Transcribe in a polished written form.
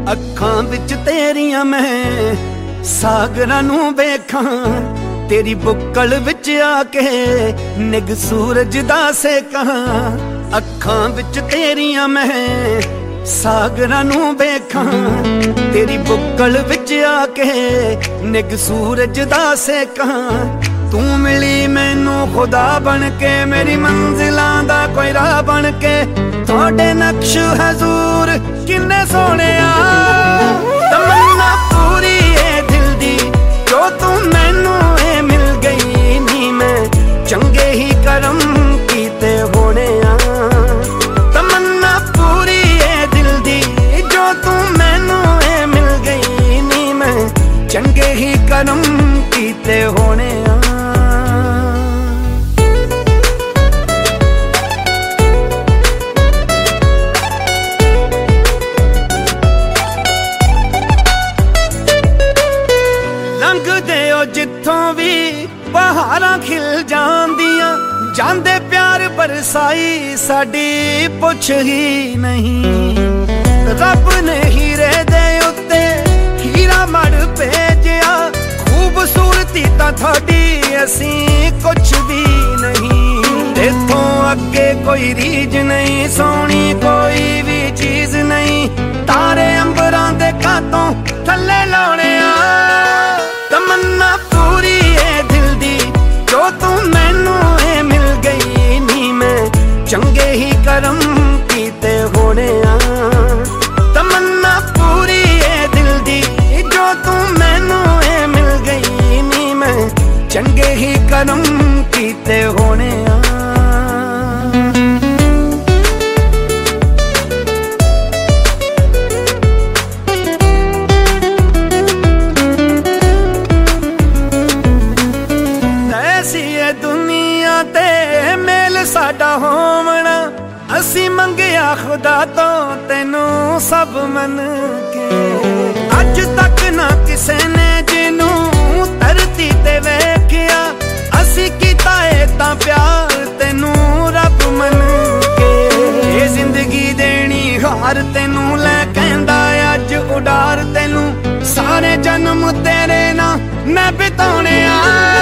ਅੱਖਾਂ ਵਿੱਚ ਤੇਰੀਆਂ ਮੈਂ ਸਾਗਰਾਂ ਨੂੰ ਵੇਖਾਂ, ਤੇਰੀ ਬੁੱਕਲ ਵਿੱਚ ਆ ਕੇ ਨਿਗ ਸੂਰਜ ਦਾ ਸੇਕਾਂ। ਅੱਖਾਂ ਵਿੱਚ ਤੇਰੀਆਂ ਮੈਂ ਸਾਗਰਾਂ ਨੂੰ ਵੇਖਾਂ, ਤੇਰੀ ਬੁੱਕਲ ਵਿੱਚ ਆ ਕੇ ਨਿਗ ਸੂਰਜ ਦਾ ਸੇਕਾਂ। ਤੂੰ ਮਿਲੀ ਮੈਨੂੰ ਖੁਦਾ ਬਣ ਕੇ, ਮੇਰੀ ਮੰਜ਼ਿਲਾਂ ਦਾ ਕੋਈ ਰਾਹ ਬਣ ਕੇ। ਤੁਹਾਡੇ ਨਕਸ਼ ਹਜ਼ੂਰ ਕਿੰਨੇ ਸੋਹਣਿਆ, ਤਮੰਨਾ ਪੂਰੀ ਏ ਦਿਲ ਦੀ ਜੋ ਤੂੰ ਮੈਨੂੰ ਏ ਮਿਲ ਗਈ ਨੀ। ਮੈਂ ਚੰਗੇ ਹੀ ਕਰਮ ਕੀਤੇ ਹੋਣੇ ਆ, ਤਮੰਨਾ ਪੂਰੀ ਏ ਦਿਲ ਦੀ ਜੋ ਤੂੰ ਮੈਨੂੰ ਏ ਮਿਲ ਗਈ ਨੀ। ਮੈਂ ਚੰਗੇ ਹੀ ਕਰਮ ਕੀਤੇ ਹੋਣੇ ਆ। ਲੰਘਦੇ ਓ ਜਿੱਥੋਂ ਵੀ ਬਹਾਰਾਂ ਖਿਲ ਜਾਂਦੀਆਂ, ਜਾਂਦੇ ਪਿਆਰ ਬਰਸਾਈ ਸਾਡੀ ਪੁੱਛ ਹੀ ਨਹੀਂ। ਰੱਬ ਨੇ ਹੀਰੇ ਦੇ ਉੱਤੇ ਹੀਰਾ ਮੜ ਭੇਜਿਆ, ਖੂਬਸੂਰਤੀ ਤਾਂ ਤੁਹਾਡੀ ਅਸੀਂ ਕੁਛ ਵੀ ਨਹੀਂ। ਇੱਥੋਂ ਅੱਗੇ ਕੋਈ ਰੀਝ ਨਹੀਂ, ਸੋਹਣੀ ਕੋਈ ਵੀ ਚੀਜ਼ ਨਹੀਂ। ਤਾਰੇ ਅੰਬਰਾਂ ਦੇ ਕਾਤੋਂ ਥੱਲੇ ਲਾਉਣੇ ਆ, ਤਮੰਨਾ ਪੂਰੀ ਏ ਦਿਲ ਦੀ ਜੋ ਤੂੰ ਮੈਨੂੰ ਏ ਮਿਲ ਗਈ ਨੀ। ਮੈਂ ਚੰਗੇ ਹੀ ਕਰਮ ਕੀਤੇ ਹੋਣੇ ਆ, ਤਮੰਨਾ ਪੂਰੀ ਏ ਦਿਲ ਦੀ ਜੋ ਤੂੰ ਮੈਨੂੰ ਏ ਮਿਲ ਗਈ ਨੀ। ਮੈਂ ਚੰਗੇ ਹੀ ਕਰਮ ਕੀਤੇ ਹੋਣੇ ਆ। ਦੁਨੀਆ ਤੇ ਮੇਲ ਸਾਡਾ ਹੋਵਣਾ, ਅਸੀਂ ਮੰਗਿਆ ਖੁਦਾ ਤੋਂ ਤੈਨੂੰ ਸਭ ਮੰਨ ਕੇ। ਅੱਜ ਤੱਕ ਨਾ ਕਿਸੇ ਨੇ ਜਿਹਨੂੰ ਧਰਤੀ ਤੇ ਵੇਖਿਆ, ਅਸੀਂ ਕੀਤਾ ਏ ਤਾਂ ਪਿਆਰ ਤੈਨੂੰ ਰੱਬ ਮੰਨ ਕੇ। ਇਹ ਜ਼ਿੰਦਗੀ ਦੇਣੀ ਹਾਰ ਤੈਨੂੰ ਲੈ ਕਹਿੰਦਾ ਅੱਜ ਉਡਾਰ ਤੈਨੂੰ, ਸਾਰੇ ਜਨਮ ਤੇਰੇ ਨਾਲ ਮੈਂ ਬਿਤਾਉਣੇ ਆ।